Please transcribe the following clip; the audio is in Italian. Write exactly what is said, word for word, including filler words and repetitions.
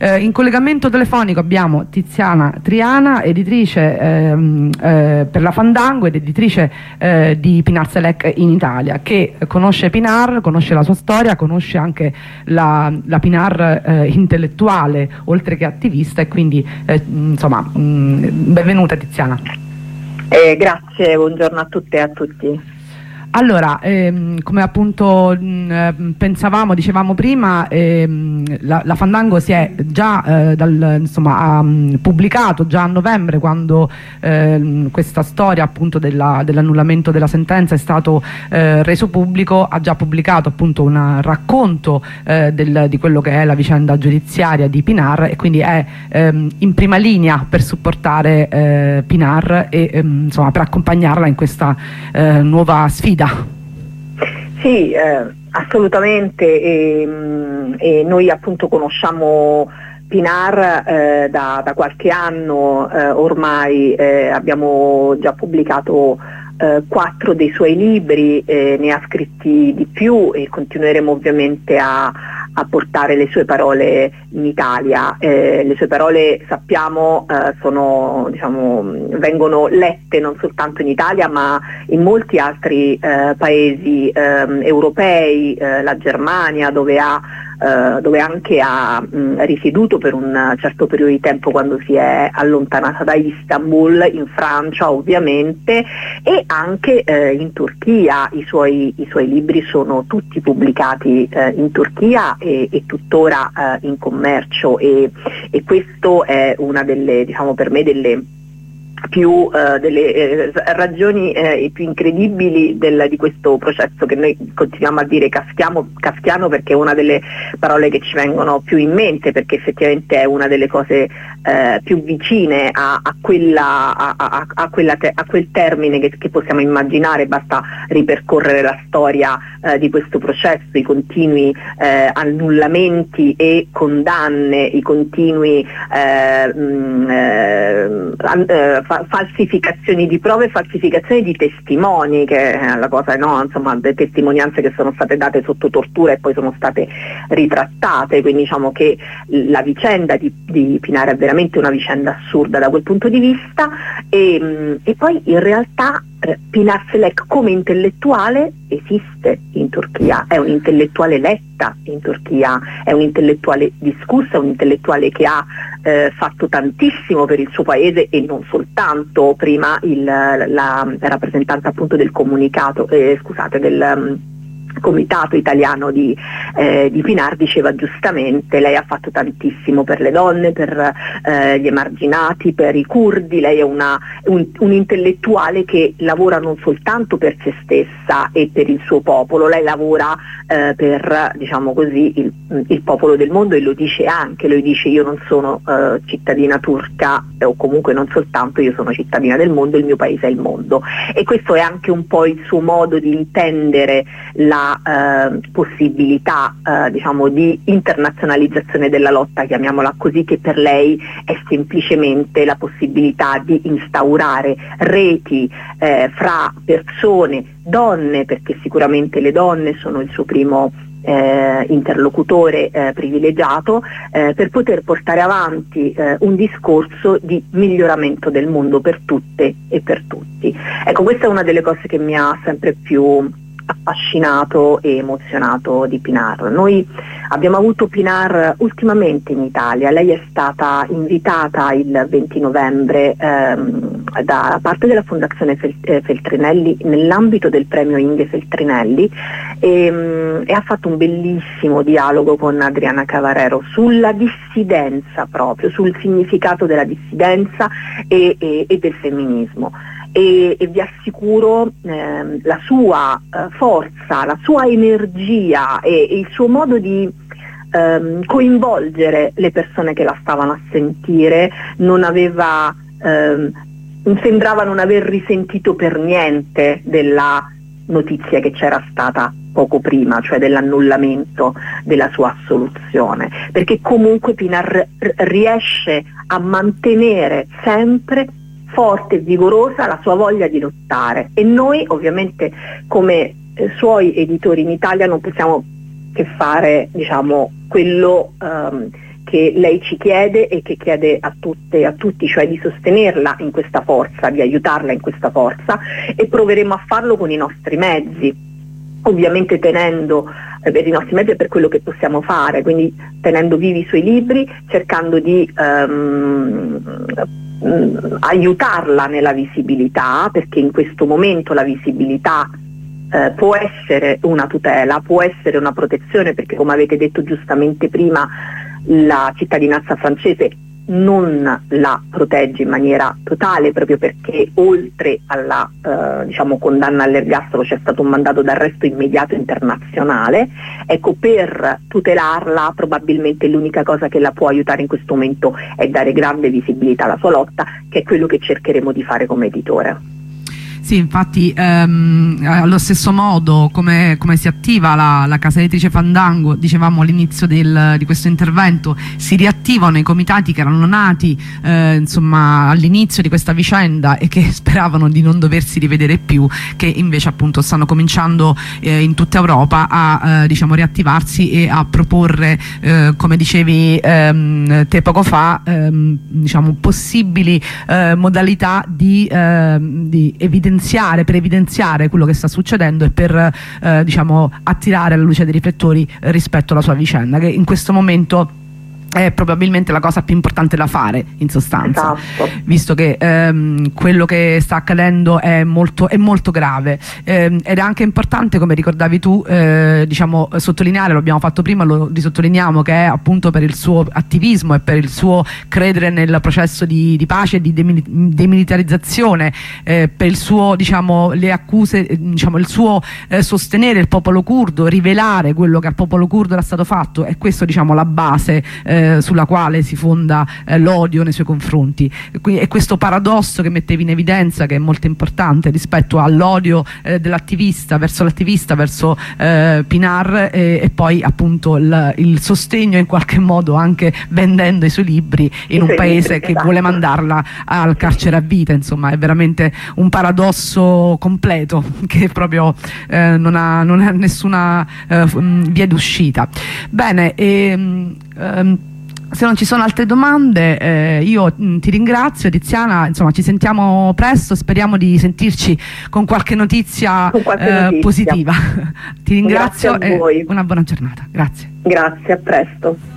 Eh, in collegamento telefonico abbiamo Tiziana Triana, editrice ehm, eh, per la Fandango ed editrice eh, di Pinar Select in Italia, che conosce Pinar, conosce la sua storia, conosce anche la, la Pinar eh, intellettuale oltre che attivista, e quindi eh, insomma mh, benvenuta Tiziana. Eh, grazie, buongiorno a tutte e a tutti. Allora, ehm, come appunto mh, pensavamo, dicevamo prima, ehm, la, la Fandango si è già eh, dal, insomma, ha mh, pubblicato già a novembre, quando ehm, questa storia appunto della, dell'annullamento della sentenza è stato eh, reso pubblico, ha già pubblicato appunto un racconto eh, del, di quello che è la vicenda giudiziaria di Pinar, e quindi è ehm, in prima linea per supportare eh, Pinar e ehm, insomma per accompagnarla in questa eh, nuova sfida. Sì, eh, assolutamente, e, e noi appunto conosciamo Pinar eh, da, da qualche anno eh, ormai, eh, abbiamo già pubblicato eh, quattro dei suoi libri, eh, ne ha scritti di più e continueremo ovviamente a, a portare le sue parole in Italia. Eh, le sue parole, sappiamo, eh, sono, diciamo, vengono lette non soltanto in Italia ma in molti altri eh, paesi eh, europei, eh, la Germania, dove ha Uh, dove anche ha mh, risieduto per un certo periodo di tempo quando si è allontanata da Istanbul, in Francia ovviamente, e anche uh, in Turchia. I suoi, i suoi libri sono tutti pubblicati uh, in Turchia e, e tuttora uh, in commercio, e, e questo è una delle, diciamo, per me delle più eh, delle eh, ragioni eh, più incredibili del, di questo processo, che noi continuiamo a dire kafkiano, kafkiano perché è una delle parole che ci vengono più in mente, perché effettivamente è una delle cose eh, più vicine a, a, quella, a, a, a, quella te, a quel termine che, che possiamo immaginare. Basta ripercorrere la storia eh, di questo processo, i continui eh, annullamenti e condanne, i continui eh, mh, eh, falsificazioni di prove, falsificazioni di testimoni, che è la cosa, no? Insomma, le testimonianze che sono state date sotto tortura e poi sono state ritrattate. Quindi diciamo che la vicenda di, di Pinar è veramente una vicenda assurda da quel punto di vista, e, e poi in realtà eh, Pinar Select come intellettuale esiste in Turchia, è un intellettuale letta in Turchia, è un intellettuale discussa, un intellettuale che ha eh, fatto tantissimo per il suo paese, e non soltanto. Prima il, la rappresentante appunto del comunicato, eh, scusate, del um, Comitato Italiano di, eh, di Pinar diceva giustamente: lei ha fatto tantissimo per le donne, per eh, gli emarginati, per i curdi. Lei è una, un, un intellettuale che lavora non soltanto per se stessa e per il suo popolo, lei lavora eh, per, diciamo così, il, il popolo del mondo, e lo dice anche, lo dice: io non sono eh, cittadina turca, o comunque non soltanto, io sono cittadina del mondo, il mio paese è il mondo. E questo è anche un po' il suo modo di intendere la Eh, possibilità eh, diciamo di internazionalizzazione della lotta, chiamiamola così, che per lei è semplicemente la possibilità di instaurare reti eh, fra persone, donne, perché sicuramente le donne sono il suo primo Eh, interlocutore eh, privilegiato, eh, per poter portare avanti eh, un discorso di miglioramento del mondo per tutte e per tutti. Ecco, questa è una delle cose che mi ha sempre più affascinato e emozionato di Pinar. Noi abbiamo avuto Pinar ultimamente in Italia. Lei è stata invitata il venti novembre ehm, da parte della Fondazione Fel- eh, Feltrinelli nell'ambito del premio Inge Feltrinelli, e, e ha fatto un bellissimo dialogo con Adriana Cavarero sulla dissidenza, proprio sul significato della dissidenza e, e, e del femminismo. E, e vi assicuro eh, la sua eh, forza, la sua energia e, e il suo modo di ehm, coinvolgere le persone che la stavano a sentire non aveva, ehm, sembrava non aver risentito per niente della notizia che c'era stata poco prima, cioè dell'annullamento della sua assoluzione, perché comunque Pinar riesce a mantenere sempre forte e vigorosa la sua voglia di lottare, e noi ovviamente come eh, suoi editori in Italia non possiamo che fare, diciamo, quello ehm, che lei ci chiede e che chiede a tutte e a tutti, cioè di sostenerla in questa forza, di aiutarla in questa forza, e proveremo a farlo con i nostri mezzi, ovviamente tenendo eh, per i nostri mezzi e per quello che possiamo fare, quindi tenendo vivi i suoi libri, cercando di ehm, aiutarla nella visibilità, perché in questo momento la visibilità eh, può essere una tutela, può essere una protezione, perché come avete detto giustamente prima la cittadinanza francese non la protegge in maniera totale, proprio perché oltre alla eh, diciamo, condanna all'ergastolo c'è stato un mandato d'arresto immediato internazionale. Ecco, per tutelarla probabilmente l'unica cosa che la può aiutare in questo momento è dare grande visibilità alla sua lotta, che è quello che cercheremo di fare come editore. Sì, infatti ehm, allo stesso modo come, come si attiva la, la casa editrice Fandango, dicevamo all'inizio di questo intervento, si riattivano i comitati che erano nati eh, insomma all'inizio di questa vicenda e che speravano di non doversi rivedere più, che invece appunto stanno cominciando eh, in tutta Europa a eh, diciamo riattivarsi e a proporre eh, come dicevi ehm, te poco fa ehm, diciamo possibili eh, modalità di, eh, di evidenziare per evidenziare quello che sta succedendo e per eh, diciamo attirare la luce dei riflettori eh, rispetto alla sua vicenda, che in questo momento è probabilmente la cosa più importante da fare, in sostanza, esatto. Visto che ehm, quello che sta accadendo è molto, è molto grave ehm, ed è anche importante, come ricordavi tu, eh, diciamo, sottolineare, lo abbiamo fatto prima, lo risottolineiamo, che è appunto per il suo attivismo e per il suo credere nel processo di, di pace e di demilitarizzazione, eh, per il suo, diciamo, le accuse, diciamo, il suo eh, sostenere il popolo curdo, rivelare quello che al popolo curdo era stato fatto, e questo, diciamo, la base eh, sulla quale si fonda eh, l'odio nei suoi confronti. E questo paradosso che mettevi in evidenza, che è molto importante rispetto all'odio eh, dell'attivista verso l'attivista, verso eh, Pinar, eh, e poi appunto il, il sostegno in qualche modo anche vendendo i suoi libri in un paese che vuole mandarla al carcere a vita. Insomma, è veramente un paradosso completo che proprio eh, non ha, non ha nessuna eh, via d'uscita. Bene, e, ehm, se non ci sono altre domande eh, io mh, ti ringrazio, Tiziana, insomma ci sentiamo presto, speriamo di sentirci con qualche notizia, con qualche eh, notizia. positiva. Ti ringrazio Grazie a voi. E una buona giornata. Grazie. Grazie, a presto.